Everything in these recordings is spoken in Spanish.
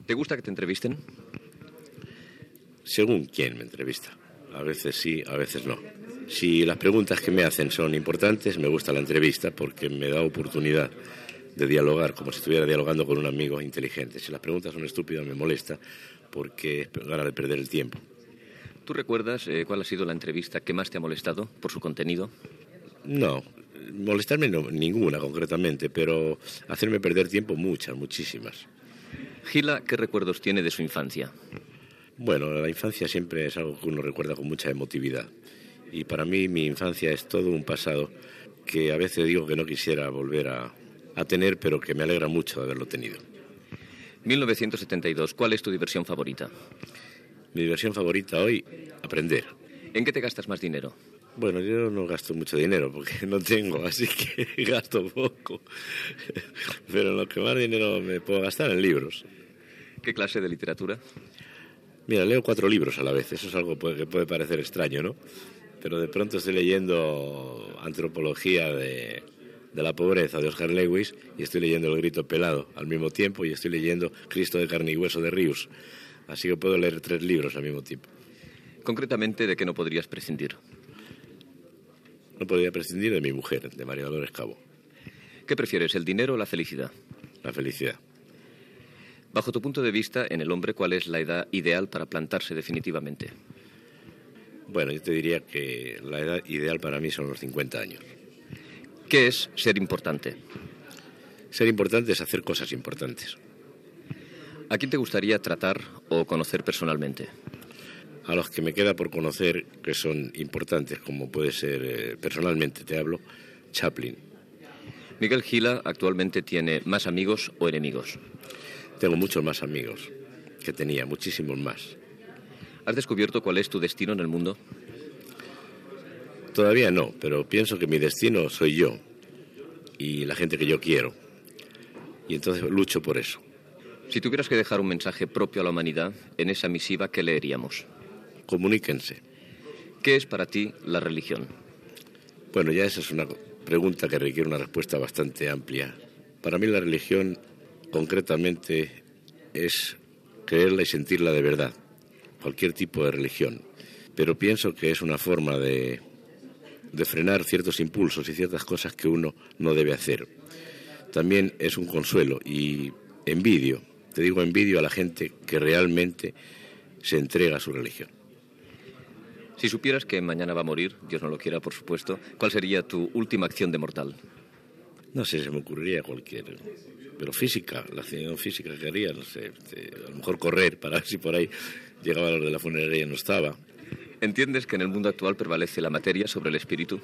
¿Te gusta que te entrevisten? Según quién me entrevista. A veces sí, a veces no. Si las preguntas que me hacen son importantes, me gusta la entrevista porque me da oportunidad de dialogar como si estuviera dialogando con un amigo inteligente. Si las preguntas son estúpidas, me molesta porque es ganas de perder el tiempo. ¿Tú recuerdas cuál ha sido la entrevista que más te ha molestado por su contenido? No, molestarme no, ninguna concretamente, pero hacerme perder tiempo muchísimas. Gila, ¿qué recuerdos tiene de su infancia? Bueno, la infancia siempre es algo que uno recuerda con mucha emotividad. Y para mí mi infancia es todo un pasado que a veces digo que no quisiera volver a tener, pero que me alegra mucho de haberlo tenido. 1972, ¿cuál es tu diversión favorita? Mi diversión favorita hoy, aprender. ¿En qué te gastas más dinero? Bueno, yo no gasto mucho dinero porque no tengo, así que gasto poco. Pero en lo que más dinero me puedo gastar en libros. ¿Qué clase de literatura? Mira, leo 4 libros a la vez. Eso es algo que puede parecer extraño, ¿no? Pero de pronto estoy leyendo Antropología de la pobreza de Oscar Lewis y estoy leyendo El grito pelado al mismo tiempo y estoy leyendo Cristo de carne y hueso de Rius. Así que puedo leer 3 libros al mismo tiempo. Concretamente, ¿de qué no podrías prescindir? No podría prescindir de mi mujer, de María Dolores Cabo. ¿Qué prefieres, el dinero o la felicidad? La felicidad. Bajo tu punto de vista, en el hombre, ¿cuál es la edad ideal para plantarse definitivamente? Bueno, yo te diría que la edad ideal para mí son los 50 años. ¿Qué es ser importante? Ser importante es hacer cosas importantes. ¿A quién te gustaría tratar o conocer personalmente? A los que me queda por conocer que son importantes, como puede ser, personalmente te hablo, Chaplin. Miguel Gila actualmente tiene más amigos o enemigos. Tengo muchos más amigos que tenía, muchísimos más. ¿Has descubierto cuál es tu destino en el mundo? Todavía no, pero pienso que mi destino soy yo y la gente que yo quiero. Y entonces lucho por eso. Si tuvieras que dejar un mensaje propio a la humanidad, en esa misiva, ¿qué leeríamos? Comuníquense. ¿Qué es para ti la religión? Bueno, ya esa es una pregunta que requiere una respuesta bastante amplia. Para mí la religión, concretamente, es creerla y sentirla de verdad. Cualquier tipo de religión. Pero pienso que es una forma de frenar ciertos impulsos y ciertas cosas que uno no debe hacer. También es un consuelo y envidio a la gente que realmente se entrega a su religión. Si supieras que mañana va a morir, Dios no lo quiera, por supuesto, ¿cuál sería tu última acción de mortal? No sé, se me ocurriría cualquier... Pero física, la acción física que haría, no sé, a lo mejor correr para ver si por ahí llegaba a lo de la funeraria y no estaba. ¿Entiendes que en el mundo actual prevalece la materia sobre el espíritu?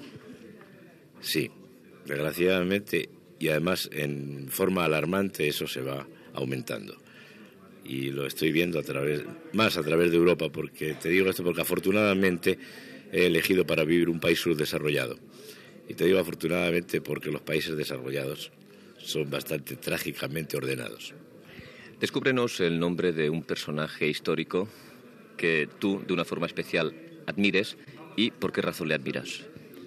Sí, desgraciadamente, y además en forma alarmante eso se va aumentando. Y lo estoy viendo más a través de Europa, porque te digo esto porque afortunadamente he elegido para vivir un país subdesarrollado. Y te digo afortunadamente porque los países desarrollados son bastante trágicamente ordenados. Descúbrenos el nombre de un personaje histórico que tú, de una forma especial, admires y por qué razón le admiras.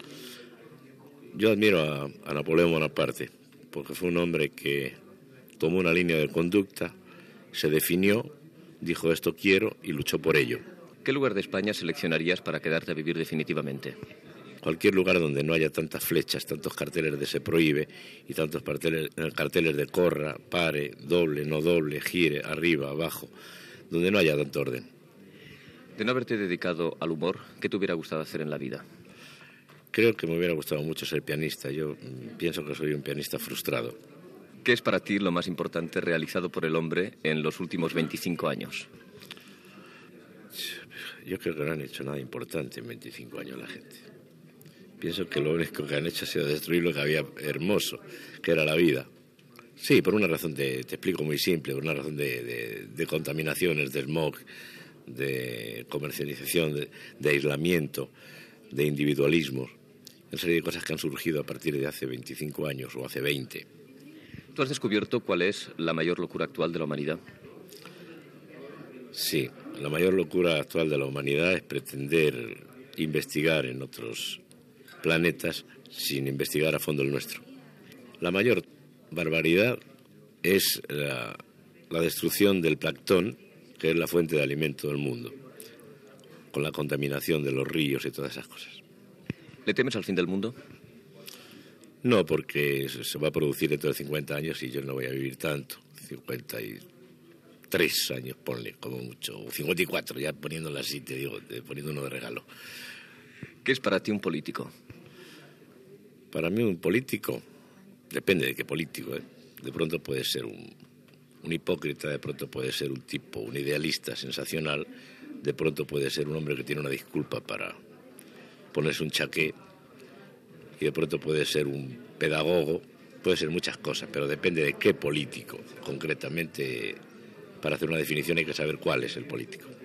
Yo admiro a Napoleón Bonaparte, porque fue un hombre que tomó una línea de conducta, se definió, dijo esto quiero y luchó por ello. ¿Qué lugar de España seleccionarías para quedarte a vivir definitivamente? Cualquier lugar donde no haya tantas flechas, tantos carteles de se prohíbe y tantos carteles de corra, pare, doble, no doble, gire, arriba, abajo, donde no haya tanto orden. De no haberte dedicado al humor, ¿qué te hubiera gustado hacer en la vida? Creo que me hubiera gustado mucho ser pianista. Yo pienso que soy un pianista frustrado. ¿Qué es para ti lo más importante realizado por el hombre en los últimos 25 años? Yo creo que no han hecho nada importante en 25 años la gente. Pienso que lo único que han hecho ha sido destruir lo que había hermoso, que era la vida. Sí, por una razón, te explico muy simple, por una razón de contaminaciones, de smog, de comercialización, de aislamiento, de individualismo. Una serie de cosas que han surgido a partir de hace 25 años o hace 20. ¿Tú has descubierto cuál es la mayor locura actual de la humanidad? Sí, la mayor locura actual de la humanidad es pretender investigar en otros planetas sin investigar a fondo el nuestro. La mayor barbaridad es la la destrucción del plancton, que es la fuente de alimento del mundo, con la contaminación de los ríos y todas esas cosas. ¿Le temes al fin del mundo? No, porque se va a producir dentro de 50 años y yo no voy a vivir tanto. 53 años, ponle, como mucho. O 54, ya poniéndolo así, te digo, poniendo uno de regalo. ¿Qué es para ti un político? Para mí un político, depende de qué político, ¿eh? De pronto puede ser un hipócrita, de pronto puede ser un tipo, un idealista sensacional, de pronto puede ser un hombre que tiene una disculpa para ponerse un chaqué, y de pronto puede ser un pedagogo, puede ser muchas cosas, pero depende de qué político. Concretamente, para hacer una definición hay que saber cuál es el político.